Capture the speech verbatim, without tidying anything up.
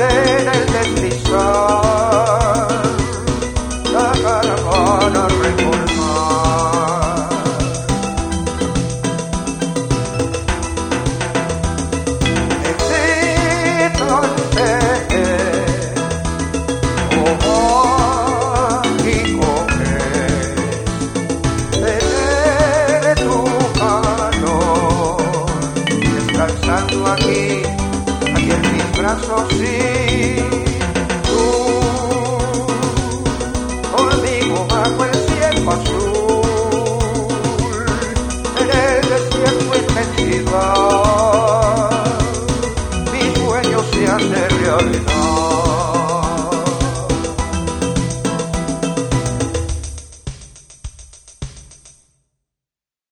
en el deslizar la caravana reformar. Excitante como mágico es tener tu mano descansando aquí, aquí en mis brazos, sí. Tú conmigo bajo el cielo azul, en el desierto inmensidad, mi sueño se hace realidad.